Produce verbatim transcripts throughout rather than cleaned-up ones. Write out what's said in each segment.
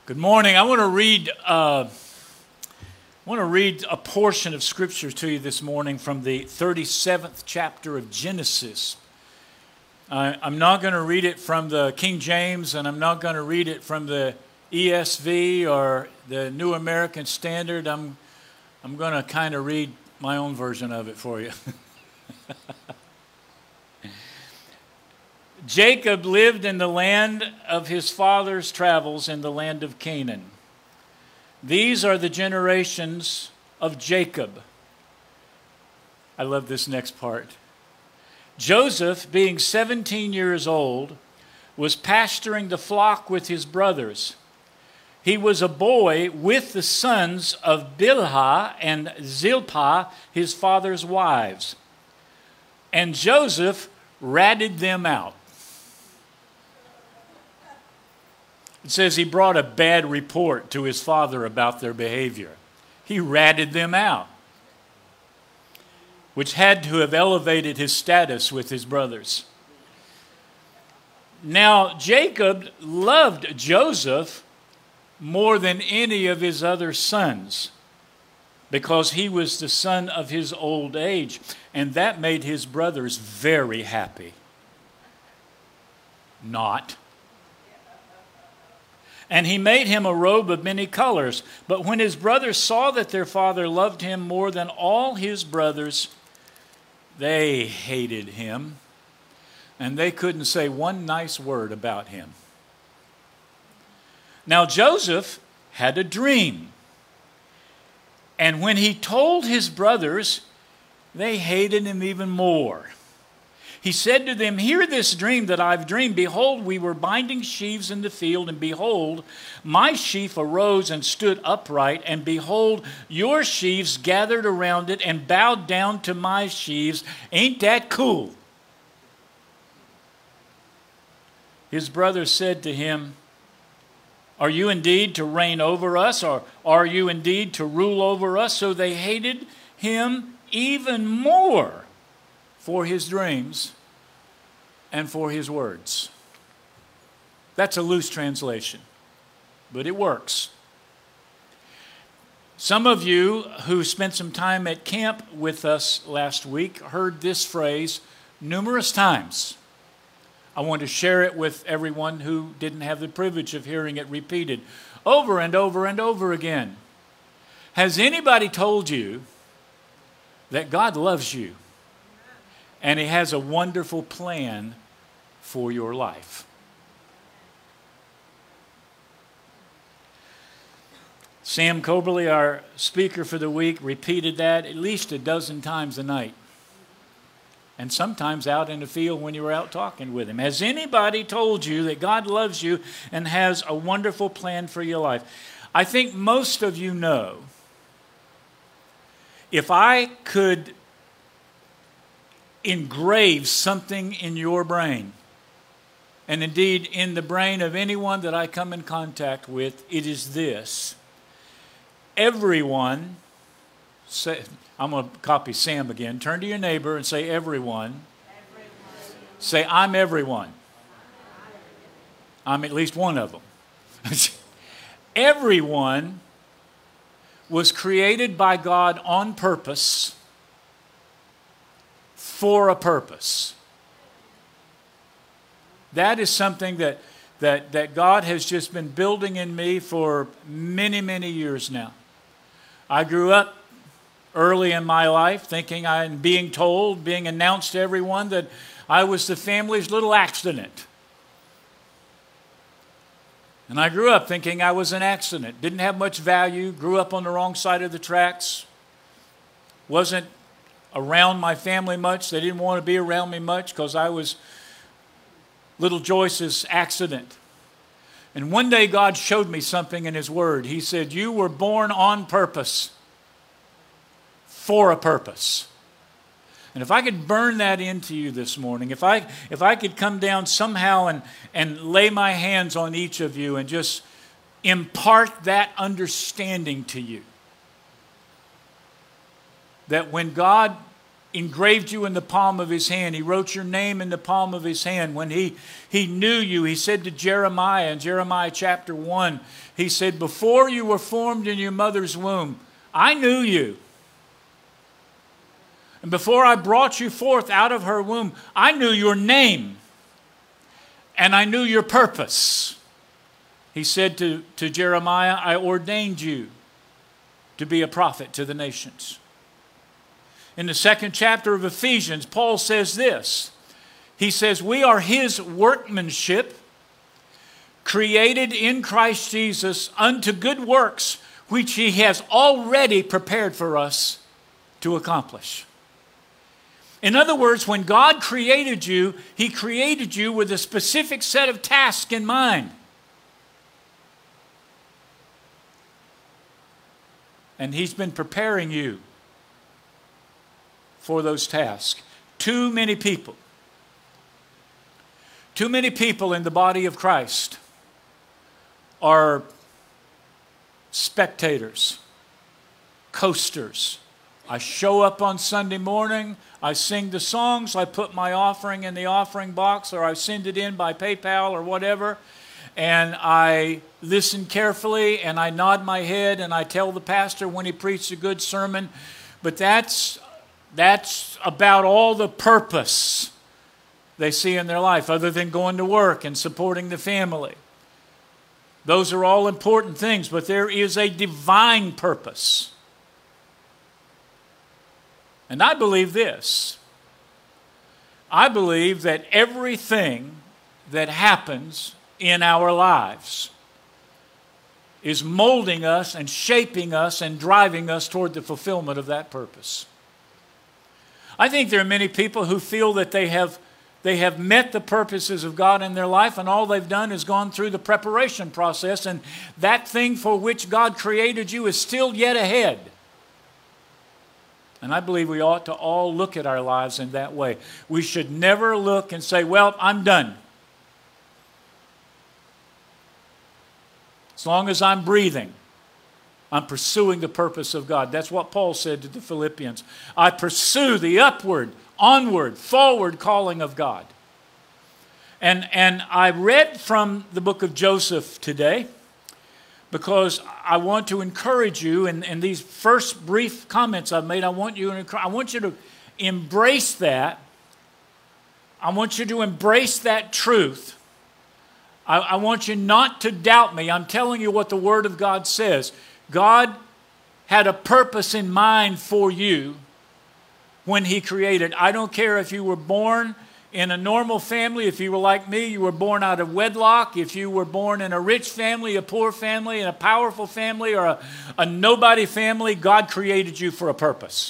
Good morning. I want to read. Uh, I want to read a portion of Scripture to you this morning from the thirty-seventh chapter of Genesis. Uh, I'm not going to read it from the King James, and I'm not going to read it from the E S V or the New American Standard. I'm I'm going to kind of read my own version of it for you. Jacob lived in the land of his father's travels in the land of Canaan. These are the generations of Jacob. I love this next part. Joseph, being seventeen years old, was pasturing the flock with his brothers. He was a boy with the sons of Bilhah and Zilpah, his father's wives. And Joseph ratted them out. It says he brought a bad report to his father about their behavior. He ratted them out, which had to have elevated his status with his brothers. Now, Jacob loved Joseph more than any of his other sons because he was the son of his old age, and that made his brothers very happy. Not. And he made him a robe of many colors. But when his brothers saw that their father loved him more than all his brothers, they hated him. And they couldn't say one nice word about him. Now Joseph had a dream. And when he told his brothers, they hated him even more. He said to them, "Hear this dream that I've dreamed. Behold, we were binding sheaves in the field, and behold, my sheaf arose and stood upright, and behold, your sheaves gathered around it and bowed down to my sheaves. Ain't that cool?" His brothers said to him, "Are you indeed to reign over us, or are you indeed to rule over us?" So they hated him even more for his dreams and for his words. That's a loose translation, but it works. Some of you who spent some time at camp with us last week heard this phrase numerous times. I want to share it with everyone who didn't have the privilege of hearing it repeated over and over and over again. Has anybody told you that God loves you? And he has a wonderful plan for your life? Sam Coberly, our speaker for the week, repeated that at least a dozen times a night. And sometimes out in the field when you were out talking with him. Has anybody told you that God loves you and has a wonderful plan for your life? I think most of you know, if I could engrave something in your brain, and indeed in the brain of anyone that I come in contact with, it is this. Everyone, say, I'm going to copy Sam again. Turn to your neighbor and say, everyone. everyone. Say, I'm everyone. I'm at least one of them. Everyone was created by God on purpose, for a purpose. That is something that, that, that God has just been building in me for many, many years now. I grew up early in my life thinking I, and being told, being announced to everyone that I was the family's little accident. And I grew up thinking I was an accident. Didn't have much value, grew up on the wrong side of the tracks, wasn't around my family much. They didn't want to be around me much because I was little Joyce's accident. And one day God showed me something in his word. He said, "You were born on purpose, for a purpose." And if I could burn that into you this morning, if I if I could come down somehow and, and lay my hands on each of you and just impart that understanding to you, that when God engraved you in the palm of his hand. He wrote your name in the palm of his hand. When he, he knew you, he said to Jeremiah in Jeremiah chapter one, he said, before you were formed in your mother's womb, I knew you. And before I brought you forth out of her womb, I knew your name and I knew your purpose. He said to, to Jeremiah, I ordained you to be a prophet to the nations. In the second chapter of Ephesians, Paul says this. He says, we are his workmanship, created in Christ Jesus unto good works, which he has already prepared for us to accomplish. In other words, when God created you, he created you with a specific set of tasks in mind. And he's been preparing you for those tasks. Too many people, too many people in the body of Christ are spectators, coasters. I show up on Sunday morning, I sing the songs, I put my offering in the offering box, or I send it in by PayPal or whatever, and I listen carefully and I nod my head and I tell the pastor when he preached a good sermon. But that's That's about all the purpose they see in their life, other than going to work and supporting the family. Those are all important things, but there is a divine purpose. And I believe this. I believe that everything that happens in our lives is molding us and shaping us and driving us toward the fulfillment of that purpose. I think there are many people who feel that they have, they have met the purposes of God in their life, and all they've done is gone through the preparation process, and that thing for which God created you is still yet ahead. And I believe we ought to all look at our lives in that way. We should never look and say, well, I'm done. As long as I'm breathing, I'm pursuing the purpose of God. That's what Paul said to the Philippians. I pursue the upward, onward, forward calling of God. And, and I read from the book of Joseph today because I want to encourage you in, in these first brief comments I've made. I want you, I want you to embrace that. I want you to embrace that truth. I, I want you not to doubt me. I'm telling you what the Word of God says. God had a purpose in mind for you when He created. I don't care if you were born in a normal family, if you were like me, you were born out of wedlock, if you were born in a rich family, a poor family, in a powerful family, or a, a nobody family, God created you for a purpose.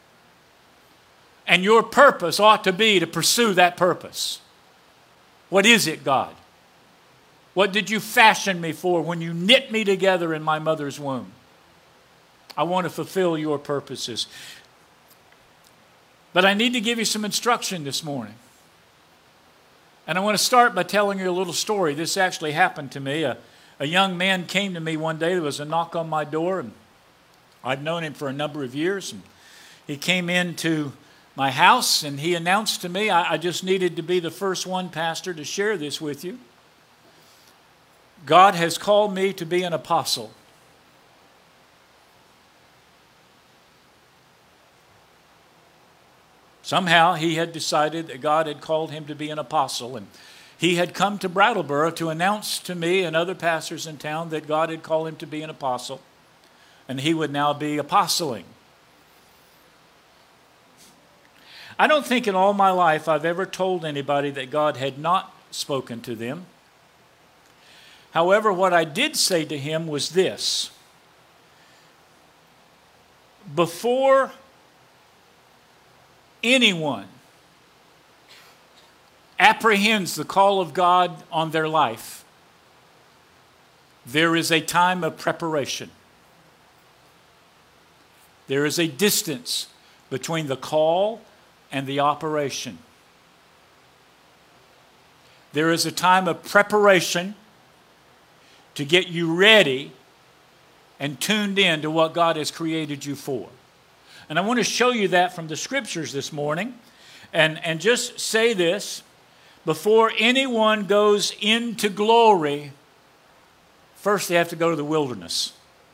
And your purpose ought to be to pursue that purpose. What is it, God? What did you fashion me for when you knit me together in my mother's womb? I want to fulfill your purposes. But I need to give you some instruction this morning. And I want to start by telling you a little story. This actually happened to me. A, a young man came to me one day. There was a knock on my door, and I'd known him for a number of years. And he came into my house, and he announced to me, I, I just needed to be the first one, Pastor, to share this with you. God has called me to be an apostle. Somehow he had decided that God had called him to be an apostle, and he had come to Brattleboro to announce to me and other pastors in town that God had called him to be an apostle, and he would now be apostling. I don't think in all my life I've ever told anybody that God had not spoken to them. However, what I did say to him was this: before anyone apprehends the call of God on their life, there is a time of preparation. There is a distance between the call and the operation. There is a time of preparation to get you ready and tuned in to what God has created you for. And I want to show you that from the scriptures this morning. And, and just say this, before anyone goes into glory, first they have to go to the wilderness.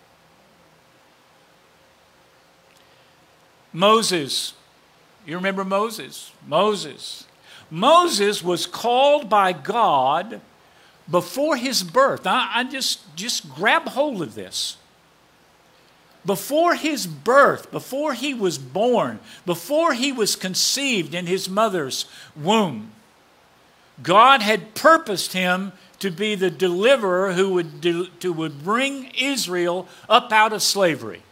Moses, you remember Moses? Moses. Moses was called by God before his birth. I, I just, just grab hold of this. Before his birth, before he was born, before he was conceived in his mother's womb, God had purposed him to be the deliverer who would, do, who would bring Israel up out of slavery.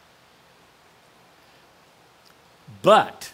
But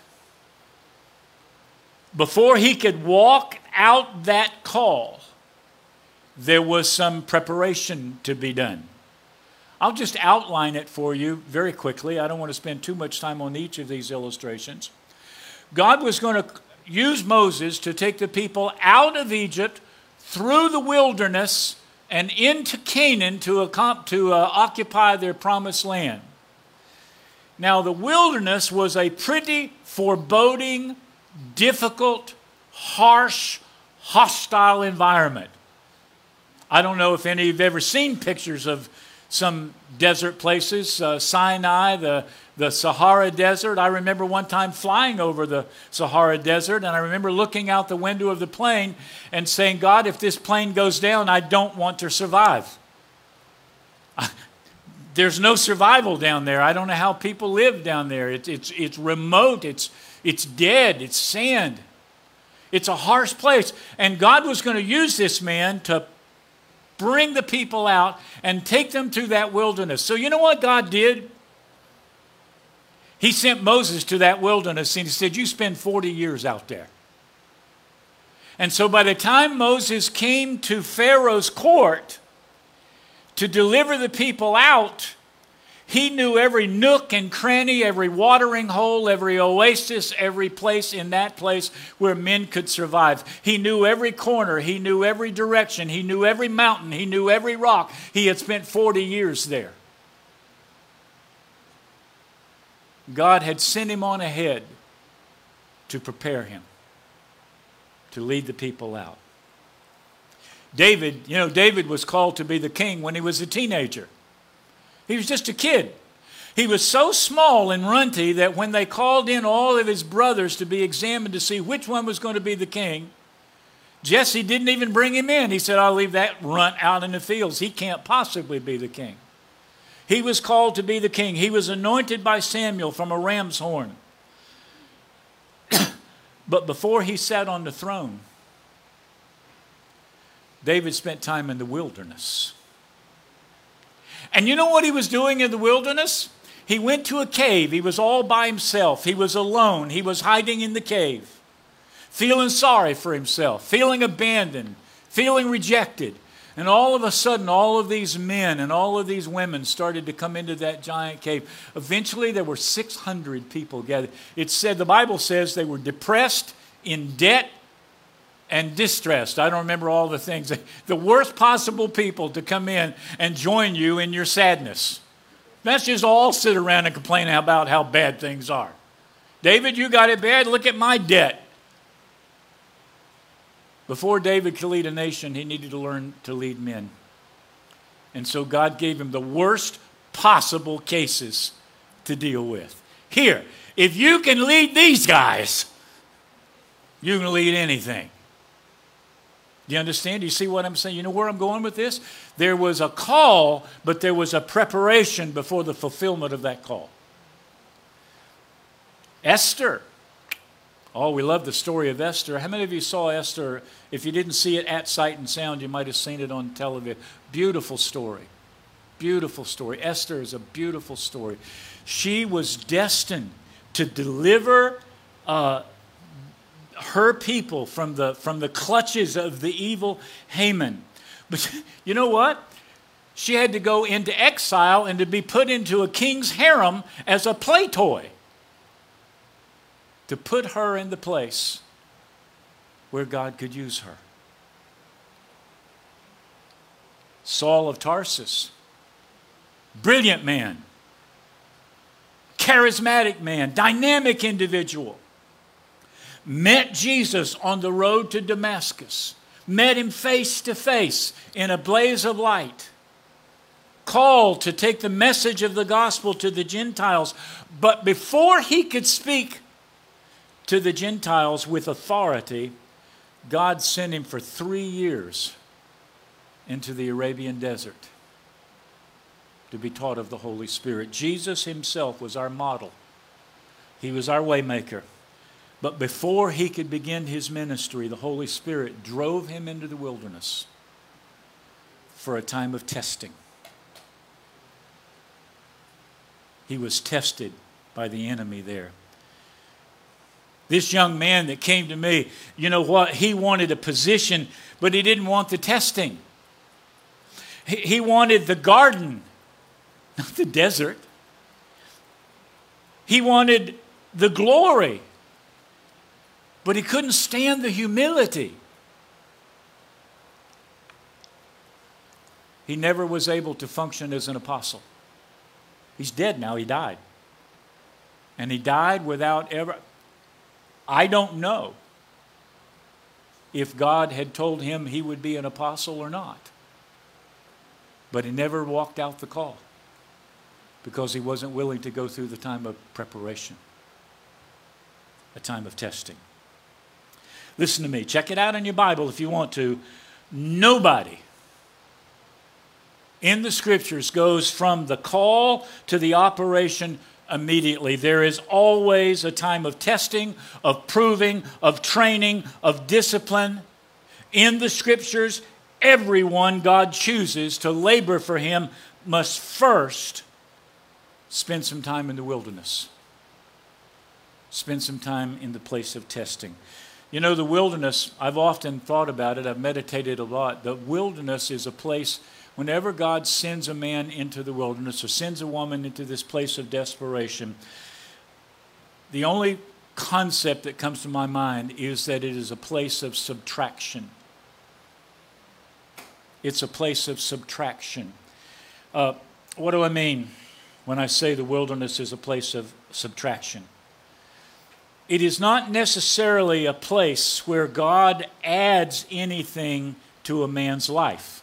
before he could walk out that call, there was some preparation to be done. I'll just outline it for you very quickly. I don't want to spend too much time on each of these illustrations. God was going to use Moses to take the people out of Egypt, through the wilderness, and into Canaan to, to uh, occupy their promised land. Now, the wilderness was a pretty foreboding, difficult, harsh, hostile environment. I don't know if any of you have ever seen pictures of some desert places, uh, Sinai, the, the Sahara Desert. I remember one time flying over the Sahara Desert, and I remember looking out the window of the plane and saying, God, if this plane goes down, I don't want to survive. There's no survival down there. I don't know how people live down there. It's, it's, it's remote. It's, it's dead. It's sand. It's a harsh place. And God was going to use this man to bring the people out and take them through that wilderness. So you know what God did? He sent Moses to that wilderness and he said, you spend forty years out there. And so by the time Moses came to Pharaoh's court to deliver the people out, he knew every nook and cranny, every watering hole, every oasis, every place in that place where men could survive. He knew every corner. He knew every direction. He knew every mountain. He knew every rock. He had spent forty years there. God had sent him on ahead to prepare him to lead the people out. David, you know, David was called to be the king when he was a teenager. He was just a kid. He was so small and runty that when they called in all of his brothers to be examined to see which one was going to be the king, Jesse didn't even bring him in. He said, I'll leave that runt out in the fields. He can't possibly be the king. He was called to be the king. He was anointed by Samuel from a ram's horn. But before he sat on the throne, David spent time in the wilderness. And you know what he was doing in the wilderness? He went to a cave. He was all by himself. He was alone. He was hiding in the cave, feeling sorry for himself, feeling abandoned, feeling rejected. And all of a sudden, all of these men and all of these women started to come into that giant cave. Eventually, there were six hundred people gathered. It said, the Bible says they were depressed, in debt, and distressed. I don't remember all the things. The worst possible people to come in and join you in your sadness. Let's just all sit around and complain about how bad things are. David, you got it bad. Look at my debt. Before David could lead a nation, he needed to learn to lead men. And so God gave him the worst possible cases to deal with. Here, if you can lead these guys, you can lead anything. Do you understand? Do you see what I'm saying? You know where I'm going with this? There was a call, but there was a preparation before the fulfillment of that call. Esther. Oh, we love the story of Esther. How many of you saw Esther? If you didn't see it at Sight and Sound, you might have seen it on television. Beautiful story. Beautiful story. Esther is a beautiful story. She was destined to deliver uh, her people from the, from the clutches of the evil Haman. But you know what? She had to go into exile and to be put into a king's harem as a play toy, to put her in the place where God could use her. Saul of Tarsus, brilliant man, charismatic man, dynamic individual. Met Jesus on the road to Damascus. Met him face to face in a blaze of light. Called to take the message of the gospel to the Gentiles. But before he could speak to the Gentiles with authority, God sent him for three years into the Arabian desert to be taught of the Holy Spirit. Jesus himself was our model. He was our waymaker. But before he could begin his ministry, the Holy Spirit drove him into the wilderness for a time of testing. He was tested by the enemy there. This young man that came to me, you know what? He wanted a position, but he didn't want the testing. He, he wanted the garden, not the desert. He wanted the glory, but he couldn't stand the humility. He never was able to function as an apostle. He's dead now. He died. And he died without ever... I don't know if God had told him he would be an apostle or not. But he never walked out the call because he wasn't willing to go through the time of preparation, a time of testing. Listen to me. Check it out in your Bible if you want to. Nobody in the Scriptures goes from the call to the operation immediately. There is always a time of testing, of proving, of training, of discipline. In the Scriptures, everyone God chooses to labor for him must first spend some time in the wilderness. Spend some time in the place of testing. You know, the wilderness, I've often thought about it, I've meditated a lot. The wilderness is a place, whenever God sends a man into the wilderness or sends a woman into this place of desperation, the only concept that comes to my mind is that it is a place of subtraction. It's a place of subtraction. Uh, what do I mean when I say the wilderness is a place of subtraction? It is not necessarily a place where God adds anything to a man's life.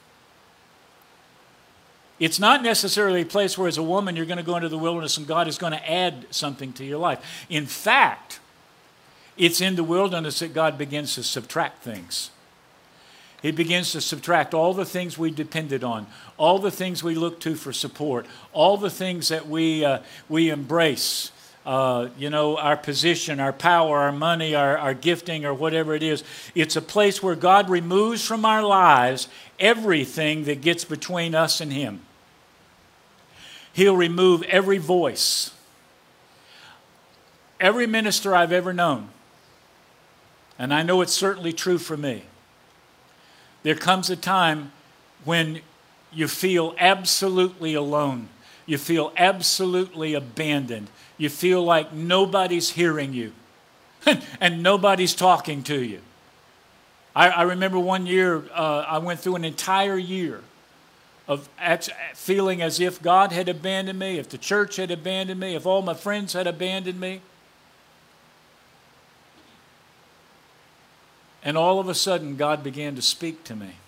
It's not necessarily a place where as a woman you're going to go into the wilderness and God is going to add something to your life. In fact, it's in the wilderness that God begins to subtract things. He begins to subtract all the things we depended on, all the things we look to for support, all the things that we uh, we embrace. Uh, you know, our position, our power, our money, our, our gifting, or whatever it is. It's a place where God removes from our lives everything that gets between us and Him. He'll remove every voice. Every minister I've ever known, and I know it's certainly true for me, there comes a time when you feel absolutely alone. You feel absolutely abandoned. You feel like nobody's hearing you and nobody's talking to you. I, I remember one year, uh, I went through an entire year of feeling as if God had abandoned me, if the church had abandoned me, if all my friends had abandoned me. And all of a sudden, God began to speak to me.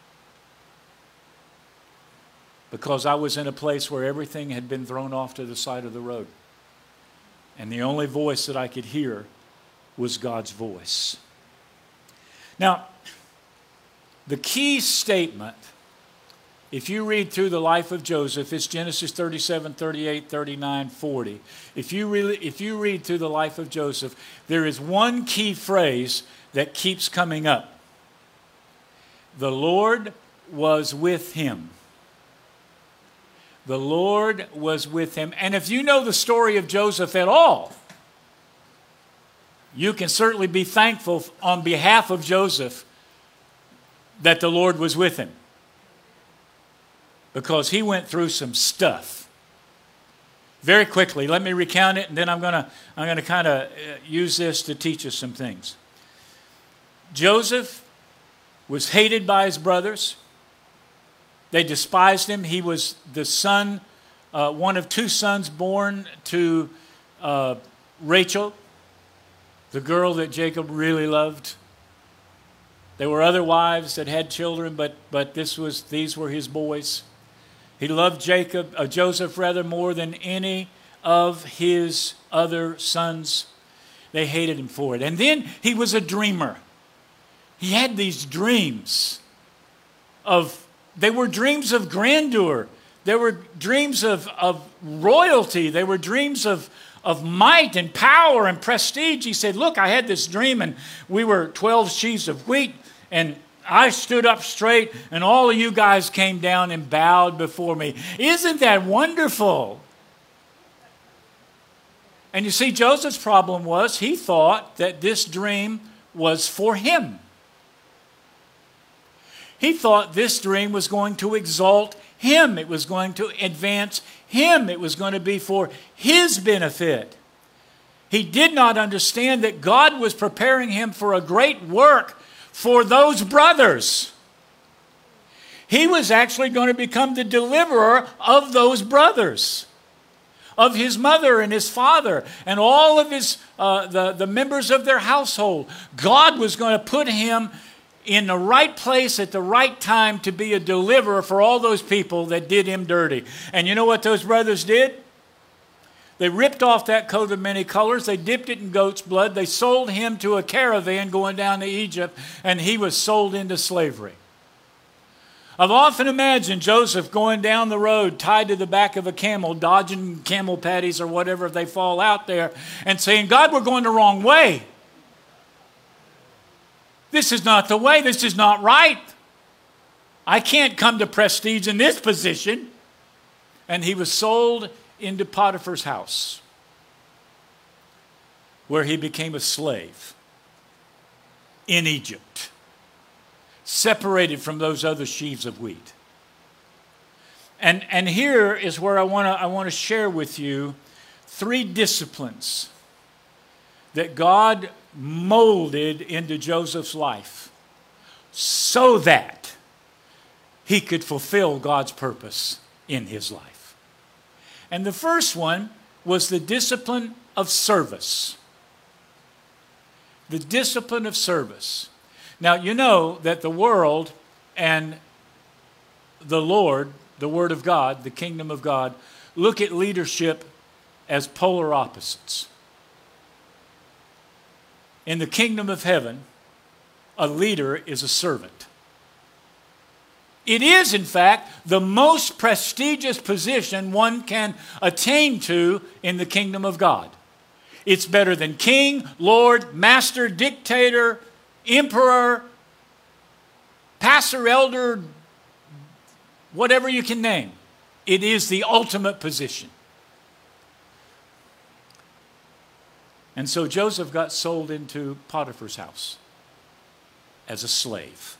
Because I was in a place where everything had been thrown off to the side of the road. And the only voice that I could hear was God's voice. Now, the key statement, if you read through the life of Joseph, it's Genesis thirty-seven, thirty-eight, thirty-nine, forty. If you, really, if you read through the life of Joseph, there is one key phrase that keeps coming up. The Lord was with him. The Lord was with him. And if you know the story of Joseph at all, you can certainly be thankful on behalf of Joseph that the Lord was with him. Because he went through some stuff. Very quickly, let me recount it, and then I'm going to I'm going to kind of use this to teach us some things. Joseph was hated by his brothers. They despised him. He was the son, uh, one of two sons born to uh, Rachel, the girl that Jacob really loved. There were other wives that had children, but, but this was, these were his boys. He loved Jacob, uh, Joseph rather, more than any of his other sons. They hated him for it. And then he was a dreamer. He had these dreams of, they were dreams of grandeur. They were dreams of, of royalty. They were dreams of, of might and power and prestige. He said, look, I had this dream and we were twelve sheaves of wheat and I stood up straight and all of you guys came down and bowed before me. Isn't that wonderful? And you see, Joseph's problem was he thought that this dream was for him. He thought this dream was going to exalt him. It was going to advance him. It was going to be for his benefit. He did not understand that God was preparing him for a great work for those brothers. He was actually going to become the deliverer of those brothers, of his mother and his father and all of his uh, the, the members of their household. God was going to put him in the right place at the right time to be a deliverer for all those people that did him dirty. And you know what those brothers did? They ripped off that coat of many colors. They dipped it in goat's blood. They sold him to a caravan going down to Egypt, and he was sold into slavery. I've often imagined Joseph going down the road tied to the back of a camel, dodging camel patties or whatever if they fall out there, and saying, God, we're going the wrong way. This is not the way. This is not right. I can't come to prestige in this position. And he was sold into Potiphar's house, where he became a slave in Egypt, separated from those other sheaves of wheat. And, and here is where I want to I want to share with you three disciplines that God molded into Joseph's life so that he could fulfill God's purpose in his life. And the first one was the discipline of service. The discipline of service. Now, you know that the world and the Lord, the Word of God, the kingdom of God, look at leadership as polar opposites. In the kingdom of heaven, a leader is a servant. It is, in fact, the most prestigious position one can attain to in the kingdom of God. It's better than king, lord, master, dictator, emperor, pastor, elder, whatever you can name. It is the ultimate position. And so Joseph got sold into Potiphar's house as a slave.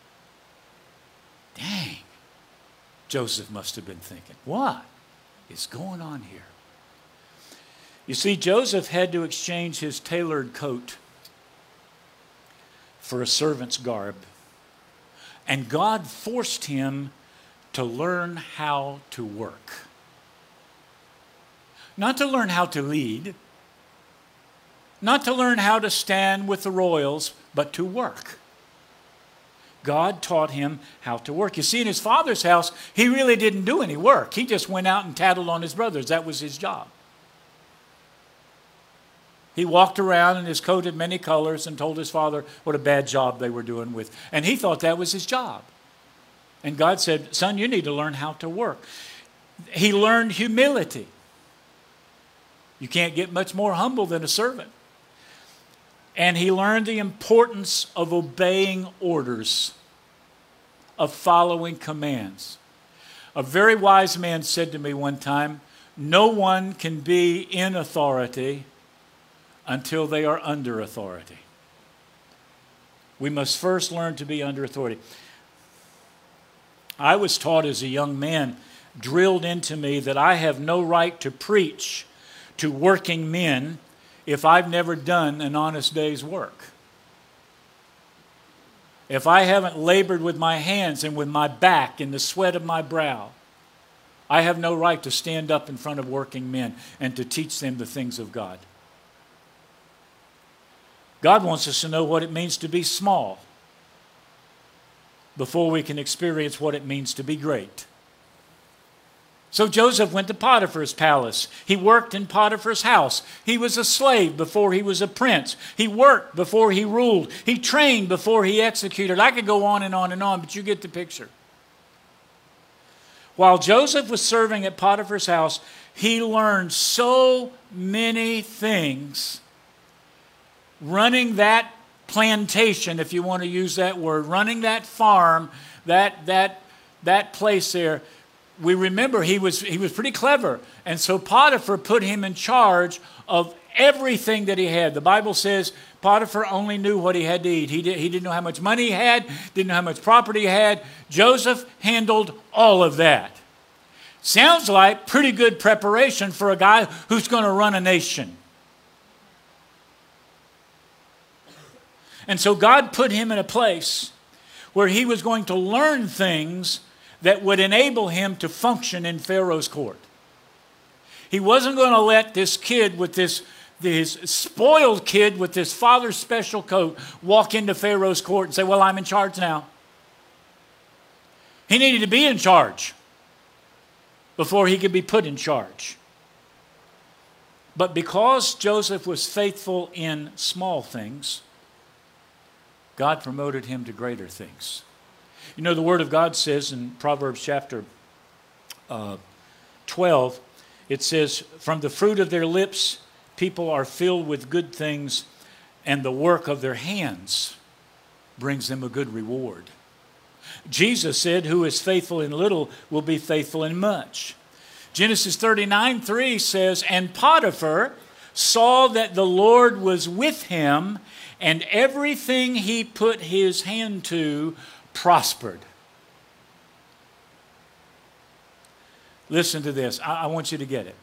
Dang, Joseph must have been thinking, what is going on here? You see, Joseph had to exchange his tailored coat for a servant's garb. And God forced him to learn how to work. Not to learn how to lead, not to learn how to stand with the royals, but to work. God taught him how to work. You see, in his father's house, he really didn't do any work. He just went out and tattled on his brothers. That was his job. He walked around in his coat of many colors and told his father what a bad job they were doing with. And he thought that was his job. And God said, son, you need to learn how to work. He learned humility. You can't get much more humble than a servant. And he learned the importance of obeying orders, of following commands. A very wise man said to me one time, no one can be in authority until they are under authority. We must first learn to be under authority. I was taught as a young man, drilled into me, that I have no right to preach to working men if I've never done an honest day's work. If I haven't labored with my hands and with my back in the sweat of my brow, I have no right to stand up in front of working men and to teach them the things of God. God wants us to know what it means to be small before we can experience what it means to be great. So Joseph went to Potiphar's palace. He worked in Potiphar's house. He was a slave before he was a prince. He worked before he ruled. He trained before he executed. I could go on and on and on, but you get the picture. While Joseph was serving at Potiphar's house, he learned so many things running that plantation, if you want to use that word, running that farm, that, that, that place there. We remember he was he was pretty clever. And so Potiphar put him in charge of everything that he had. The Bible says Potiphar only knew what he had to eat. He, did, he didn't know how much money he had, didn't know how much property he had. Joseph handled all of that. Sounds like pretty good preparation for a guy who's going to run a nation. And so God put him in a place where he was going to learn things that would enable him to function in Pharaoh's court. He wasn't going to let this kid with this, this spoiled kid with this father's special coat walk into Pharaoh's court and say, well, I'm in charge now. He needed to be in charge before he could be put in charge. But because Joseph was faithful in small things, God promoted him to greater things. You know, the Word of God says in Proverbs chapter uh, twelve, it says, from the fruit of their lips, people are filled with good things, and the work of their hands brings them a good reward. Jesus said, who is faithful in little will be faithful in much. Genesis thirty-nine three says, and Potiphar saw that the Lord was with him, and everything he put his hand to prospered. Listen to this. I, I want you to get it.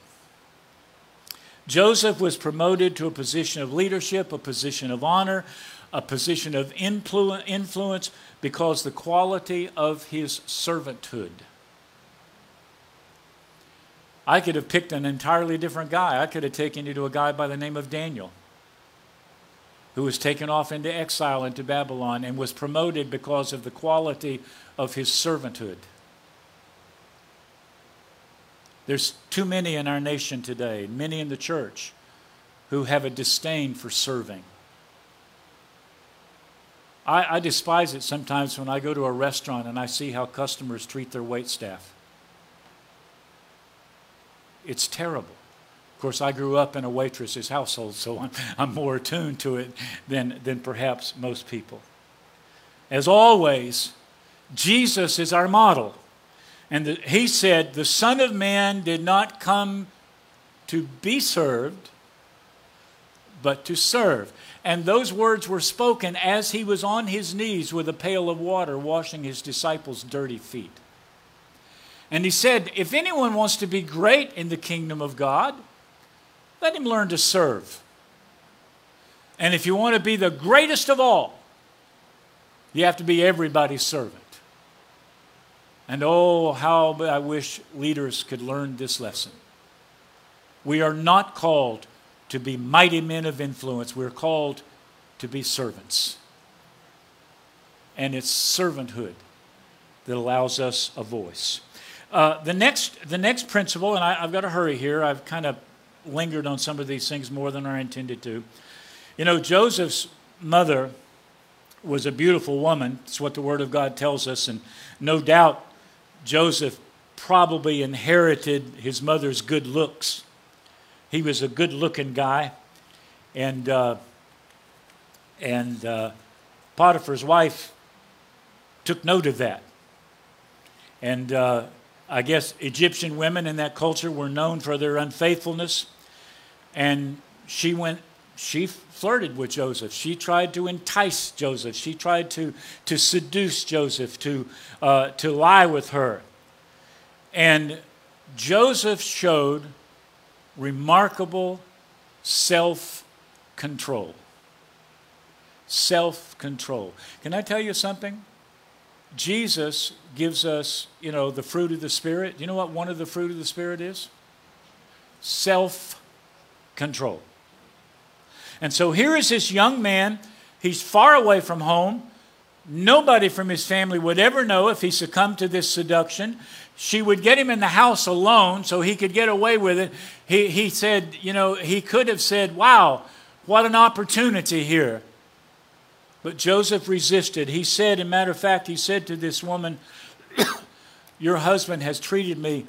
Joseph was promoted to a position of leadership, a position of honor, a position of influ- influence because the quality of his servanthood. I could have picked an entirely different guy. I could have taken you to a guy by the name of Daniel, who was taken off into exile into Babylon and was promoted because of the quality of his servanthood. There's too many in our nation today, many in the church, who have a disdain for serving. I, I despise it sometimes when I go to a restaurant and I see how customers treat their waitstaff. It's terrible. Of course, I grew up in a waitress's household, so I'm, I'm more attuned to it than, than perhaps most people. As always, Jesus is our model. And the, he said, the Son of Man did not come to be served, but to serve. And those words were spoken as he was on his knees with a pail of water washing his disciples' dirty feet. And he said, if anyone wants to be great in the kingdom of God, let him learn to serve. And if you want to be the greatest of all, you have to be everybody's servant. And oh, how I wish leaders could learn this lesson. We are not called to be mighty men of influence. We're called to be servants. And it's servanthood that allows us a voice. Uh, the next, the next principle, and I, I've got to hurry here. I've kind of lingered on some of these things more than I intended to. You know, Joseph's mother was a beautiful woman. It's what the Word of God tells us. And no doubt Joseph probably inherited his mother's good looks. He was a good-looking guy. And, uh, and uh, Potiphar's wife took note of that. And uh, I guess Egyptian women in that culture were known for their unfaithfulness. And she went, she flirted with Joseph. She tried to entice Joseph. She tried to, to seduce Joseph, to, uh, to lie with her. And Joseph showed remarkable self-control. Self-control. Can I tell you something? Jesus gives us, you know, the fruit of the Spirit. You know what one of the fruit of the Spirit is? Self-control. And so here is this young man. He's far away from home. Nobody from his family would ever know if he succumbed to this seduction. She would get him in the house alone so he could get away with it. He, he said, you know, he could have said, wow, what an opportunity here. But Joseph resisted. He said, as a matter of fact, he said to this woman, your husband has treated me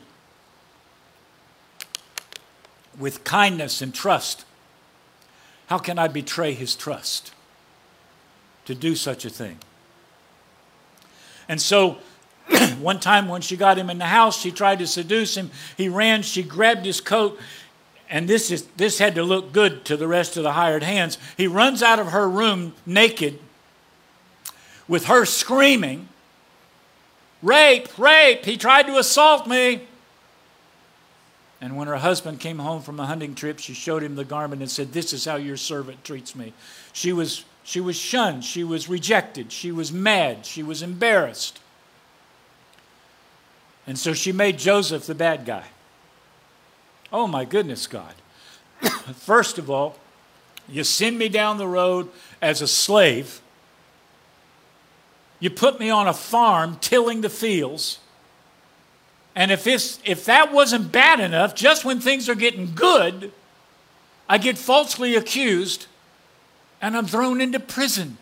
with kindness and trust. How can I betray his trust to do such a thing? And so one time when she got him in the house, she tried to seduce him. He ran, she grabbed his coat, and this is this had to look good to the rest of the hired hands. He runs out of her room naked with her screaming, rape, rape, he tried to assault me. And when her husband came home from a hunting trip, she showed him the garment and said, this is how your servant treats me. She was, she was shunned. She was rejected. She was mad. She was embarrassed. And so she made Joseph the bad guy. Oh my goodness, God. First of all, you send me down the road as a slave. You put me on a farm tilling the fields. And if, it's, if that wasn't bad enough, just when things are getting good, I get falsely accused and I'm thrown into prison.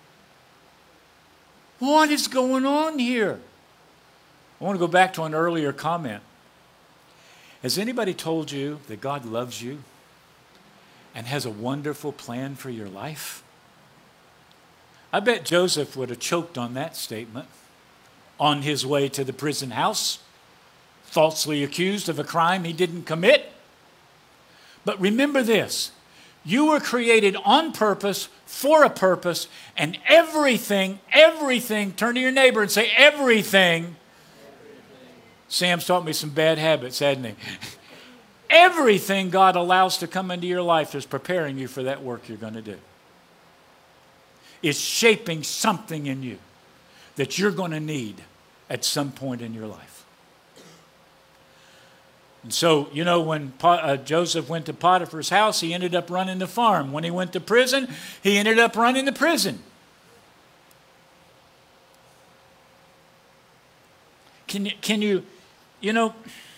What is going on here? I want to go back to an earlier comment. Has anybody told you that God loves you and has a wonderful plan for your life? I bet Joseph would have choked on that statement on his way to the prison house, falsely accused of a crime he didn't commit. But remember this, you were created on purpose, for a purpose, and everything, everything, turn to your neighbor and say everything. everything. Sam's taught me some bad habits, hasn't he? Everything God allows to come into your life is preparing you for that work you're going to do. It's shaping something in you that you're going to need at some point in your life. And so, you know, when uh, Joseph went to Potiphar's house, he ended up running the farm. When he went to prison, he ended up running the prison. Can you, can you, you know,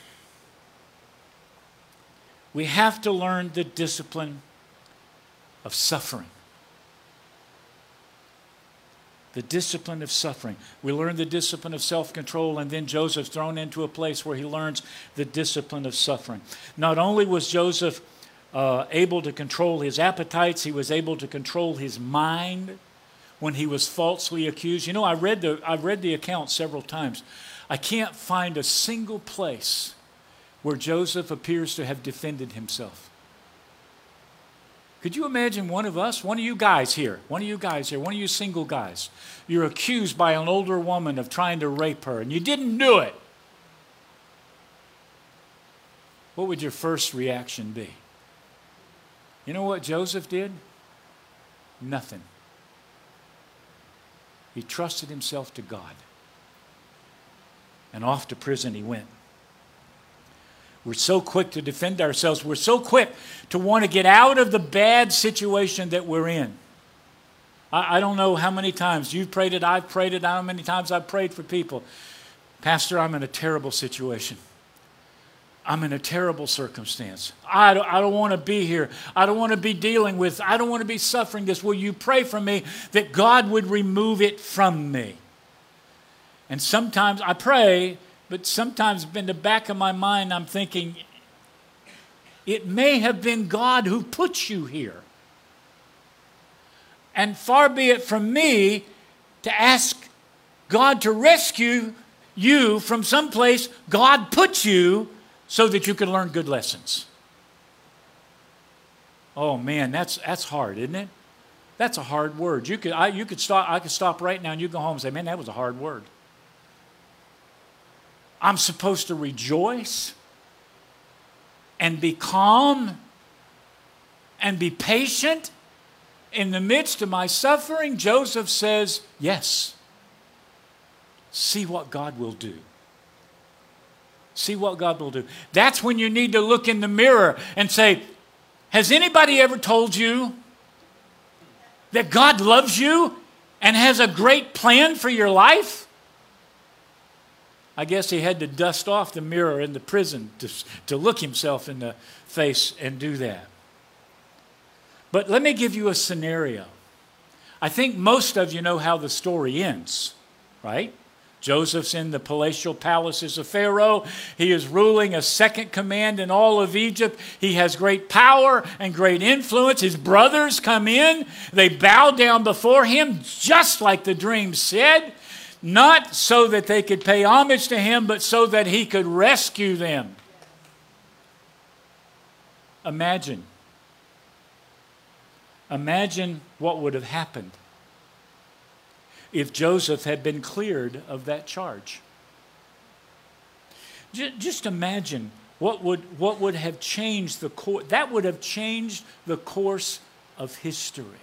we have to learn the discipline of suffering. The discipline of suffering. We learn the discipline of self-control, and then Joseph's thrown into a place where he learns the discipline of suffering. Not only was Joseph uh, able to control his appetites, he was able to control his mind when he was falsely accused. You know, I read the, I've read the account several times. I can't find a single place where Joseph appears to have defended himself. Could you imagine one of us, one of you guys here, one of you guys here, one of you single guys, you're accused by an older woman of trying to rape her and you didn't do it. What would your first reaction be? You know what Joseph did? Nothing. He trusted himself to God. And off to prison he went. We're so quick to defend ourselves. We're so quick to want to get out of the bad situation that we're in. I, I don't know how many times you've prayed it, I've prayed it, how many times I've prayed for people. Pastor, I'm in a terrible situation. I'm in a terrible circumstance. I don't, I don't want to be here. I don't want to be dealing with, I don't want to be suffering this. Will you pray for me that God would remove it from me? And sometimes I pray, but sometimes in the back of my mind, I'm thinking, it may have been God who put you here. And far be it from me to ask God to rescue you from someplace God put you so that you can learn good lessons. Oh man, that's that's hard, isn't it? That's a hard word. You could I you could stop I could stop right now and you go home and say, man, that was a hard word. I'm supposed to rejoice and be calm and be patient in the midst of my suffering. Joseph says, yes. see what God will do. See what God will do. That's when you need to look in the mirror and say, has anybody ever told you that God loves you and has a great plan for your life? I guess he had to dust off the mirror in the prison to, to look himself in the face and do that. But let me give you a scenario. I think most of you know how the story ends, right? Joseph's in the palatial palaces of Pharaoh. He is ruling a second command in all of Egypt. He has great power and great influence. His brothers come in. They bow down before him, just like the dream said, not so that they could pay homage to him, but so that he could rescue them. Imagine. Imagine what would have happened if Joseph had been cleared of that charge. Just imagine what would, what would have changed the course. That would have changed the course of history.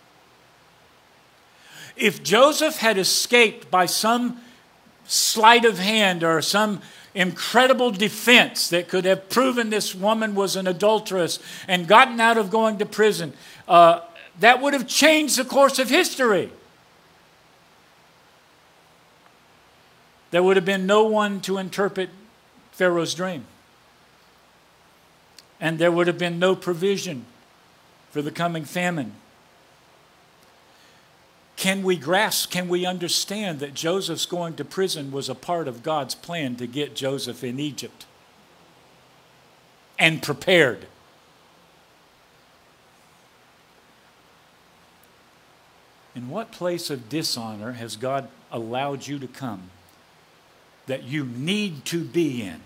If Joseph had escaped by some sleight of hand or some incredible defense that could have proven this woman was an adulteress and gotten out of going to prison, uh, that would have changed the course of history. There would have been no one to interpret Pharaoh's dream. And there would have been no provision for the coming famine. Can we grasp, can we understand that Joseph's going to prison was a part of God's plan to get Joseph in Egypt and prepared? In what place of dishonor has God allowed you to come that you need to be in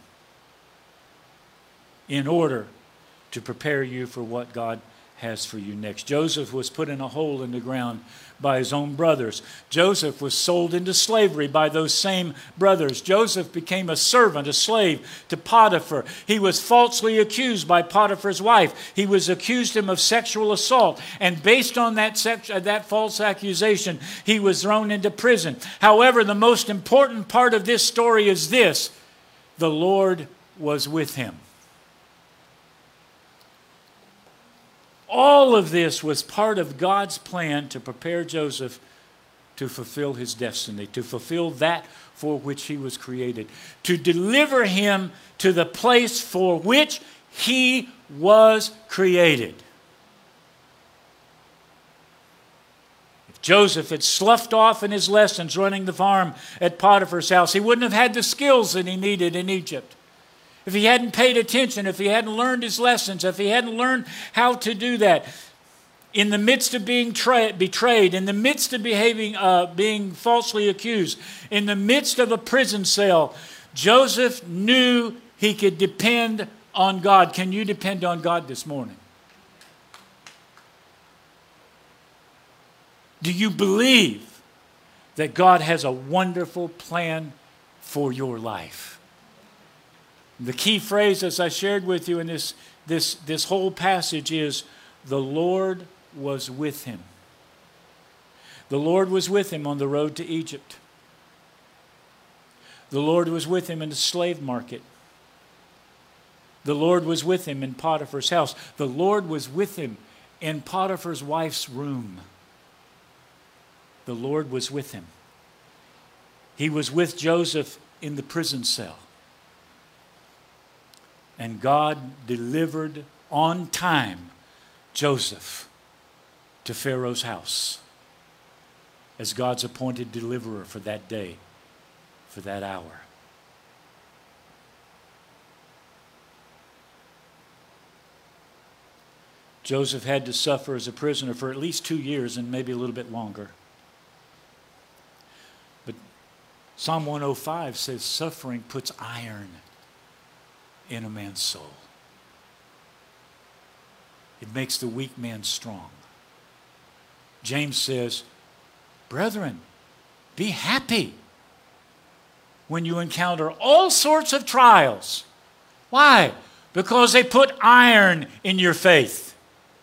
in order to prepare you for what God has for you next? Joseph was put in a hole in the ground by his own brothers. Joseph was sold into slavery by those same brothers. Joseph became a servant, a slave to Potiphar. He was falsely accused by Potiphar's wife. He was accused him of sexual assault. And based on that, sex, that false accusation, he was thrown into prison. However, the most important part of this story is this: the Lord was with him. All of this was part of God's plan to prepare Joseph to fulfill his destiny, to fulfill that for which he was created, to deliver him to the place for which he was created. If Joseph had sloughed off in his lessons running the farm at Potiphar's house, he wouldn't have had the skills that he needed in Egypt. If he hadn't paid attention, if he hadn't learned his lessons, if he hadn't learned how to do that, in the midst of being tra- betrayed, in the midst of behaving, uh, being falsely accused, in the midst of a prison cell, Joseph knew he could depend on God. Can you depend on God this morning? Do you believe that God has a wonderful plan for your life? The key phrase, as I shared with you in this, this, this whole passage, is the Lord was with him. The Lord was with him on the road to Egypt. The Lord was with him in the slave market. The Lord was with him in Potiphar's house. The Lord was with him in Potiphar's wife's room. The Lord was with him. He was with Joseph in the prison cell. And God delivered on time Joseph to Pharaoh's house as God's appointed deliverer for that day, for that hour. Joseph had to suffer as a prisoner for at least two years and maybe a little bit longer. But Psalm one oh five says suffering puts iron in a man's soul. It makes the weak man strong. James says, brethren, be happy when you encounter all sorts of trials. Why? Because they put iron in your faith.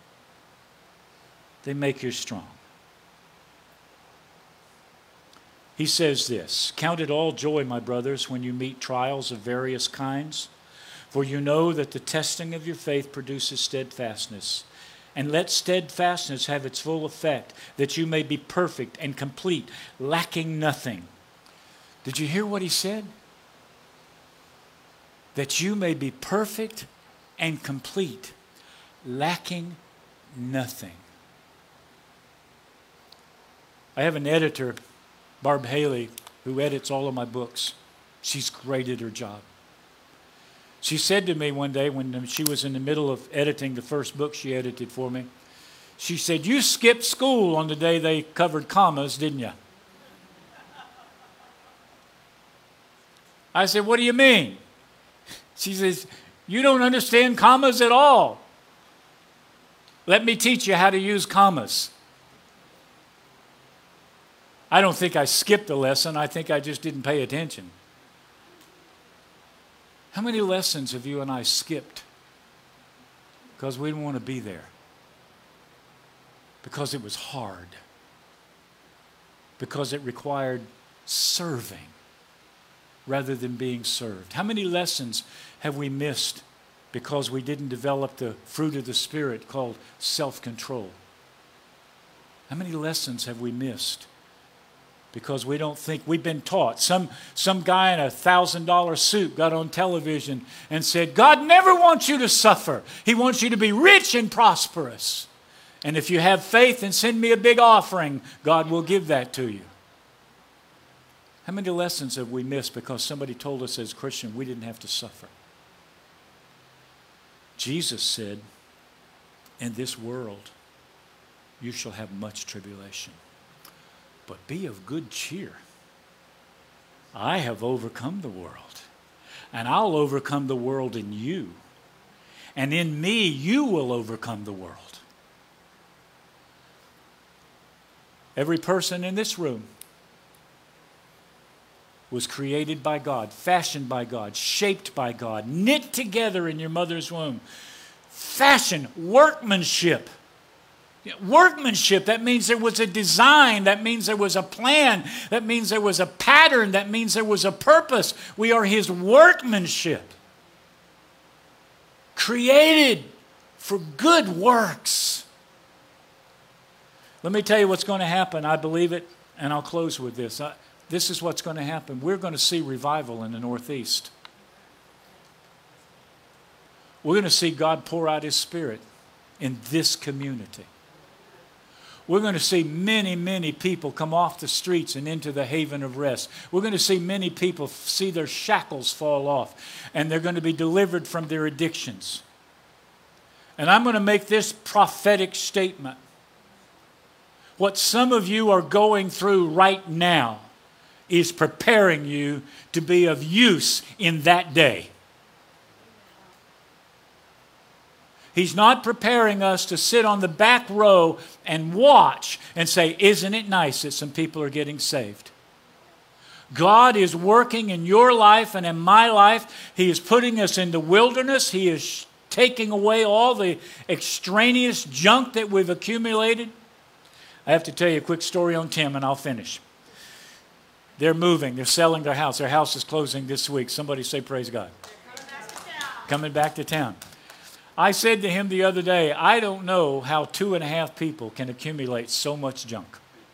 They make you strong. He says this, "Count it all joy, my brothers, when you meet trials of various kinds, for you know that the testing of your faith produces steadfastness. And let steadfastness have its full effect, that you may be perfect and complete, lacking nothing." Did you hear what he said? That you may be perfect and complete, lacking nothing. I have an editor, Barb Haley, who edits all of my books. She's great at her job. She said to me one day when she was in the middle of editing the first book she edited for me, she said, "You skipped school on the day they covered commas, didn't you?" I said, "What do you mean?" She says, "You don't understand commas at all. Let me teach you how to use commas." I don't think I skipped a lesson. I think I just didn't pay attention. How many lessons have you and I skipped because we didn't want to be there? Because it was hard. Because it required serving rather than being served. How many lessons have we missed because we didn't develop the fruit of the Spirit called self-control? How many lessons have we missed because we don't think we've been taught? Some, some guy in a one thousand dollar suit got on television and said, "God never wants you to suffer. He wants you to be rich and prosperous. And if you have faith and send me a big offering, God will give that to you." How many lessons have we missed because somebody told us as Christians we didn't have to suffer? Jesus said, "In this world you shall have much tribulation. But be of good cheer. I have overcome the world, and I'll overcome the world in you. And in me, you will overcome the world." Every person in this room was created by God, fashioned by God, shaped by God, knit together in your mother's womb. Fashioned, workmanship. Workmanship, that means there was a design, that means there was a plan, that means there was a pattern, that means there was a purpose. We are His workmanship. Created for good works. Let me tell you what's going to happen. I believe it, and I'll close with this. I, this is what's going to happen. We're going to see revival in the Northeast. We're going to see God pour out His Spirit in this community. We're going to see many, many people come off the streets and into the haven of rest. We're going to see many people see their shackles fall off, and they're going to be delivered from their addictions. And I'm going to make this prophetic statement. What some of you are going through right now is preparing you to be of use in that day. He's not preparing us to sit on the back row and watch and say, "Isn't it nice that some people are getting saved?" God is working in your life and in my life. He is putting us in the wilderness. He is taking away all the extraneous junk that we've accumulated. I have to tell you a quick story on Tim, and I'll finish. They're moving. They're selling their house. Their house is closing this week. Somebody say, "Praise God." Coming back to town. Coming back to town. I said to him the other day, I don't know how two and a half people can accumulate so much junk.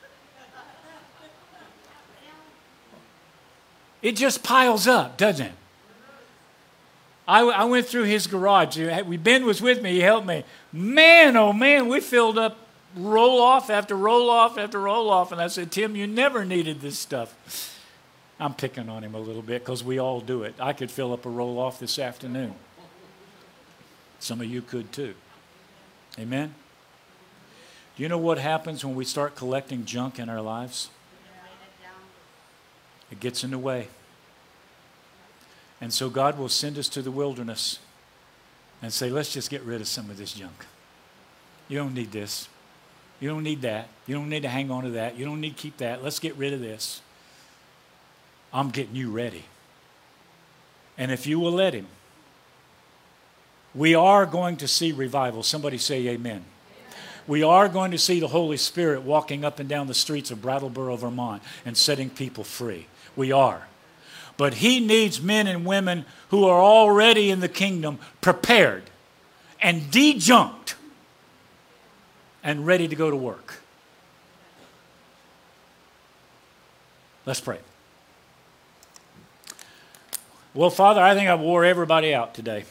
It just piles up, doesn't it? I, I went through his garage. Ben was with me. He helped me. Man, oh man, we filled up roll off after roll off after roll off. And I said, "Tim, you never needed this stuff." I'm picking on him a little bit because we all do it. I could fill up a roll off this afternoon. Some of you could too. Amen? Do you know what happens when we start collecting junk in our lives? It gets in the way. And so God will send us to the wilderness and say, "Let's just get rid of some of this junk. You don't need this. You don't need that. You don't need to hang on to that. You don't need to keep that. Let's get rid of this. I'm getting you ready." And if you will let Him, we are going to see revival. Somebody say amen. We are going to see the Holy Spirit walking up and down the streets of Brattleboro, Vermont, and setting people free. We are. But He needs men and women who are already in the kingdom, prepared and dejunked and ready to go to work. Let's pray. Well, Father, I think I wore everybody out today.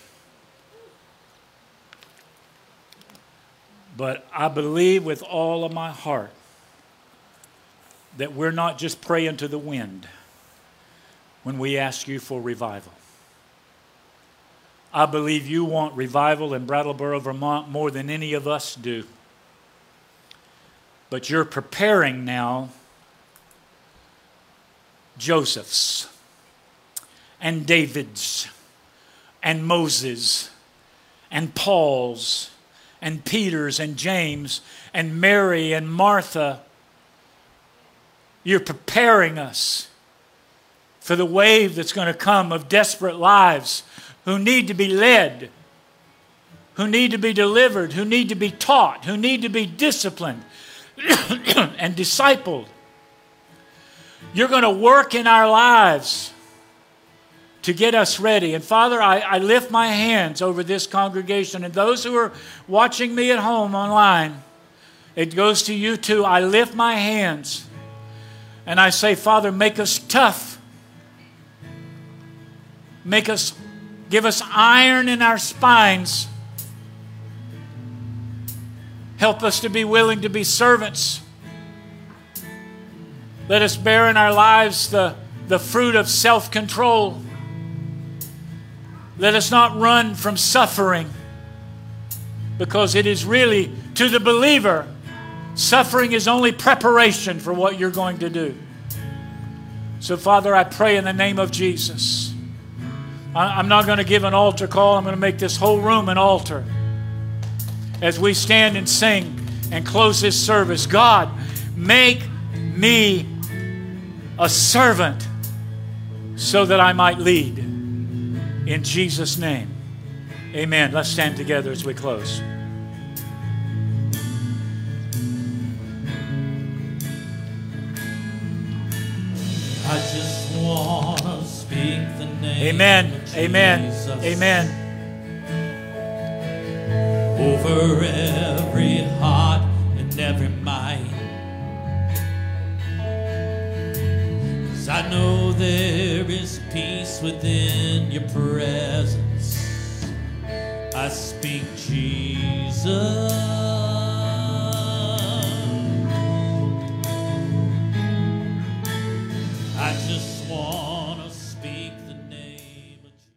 But I believe with all of my heart that we're not just praying to the wind when we ask you for revival. I believe you want revival in Brattleboro, Vermont more than any of us do. But you're preparing now Joseph's and David's and Moses and Paul's and Peter's and James and Mary and Martha. You're preparing us for the wave that's going to come of desperate lives who need to be led, who need to be delivered, who need to be taught, who need to be disciplined and discipled. You're going to work in our lives to get us ready. And Father, I, I lift my hands over this congregation and those who are watching me at home online. It goes to you too. I lift my hands and I say, Father, make us tough. Make us, give us iron in our spines. Help us to be willing to be servants. Let us bear in our lives the, the fruit of self-control. Let us not run from suffering, because it is really, to the believer, suffering is only preparation for what you're going to do. So, Father, I pray in the name of Jesus. I'm not going to give an altar call. I'm going to make this whole room an altar as we stand and sing and close this service. God, make me a servant so that I might lead. In Jesus' name, amen. Let's stand together as we close. I just want to speak the name Amen. of Amen. Jesus Amen. over every heart and every mind. 'Cause I know there is peace within your presence. I speak Jesus.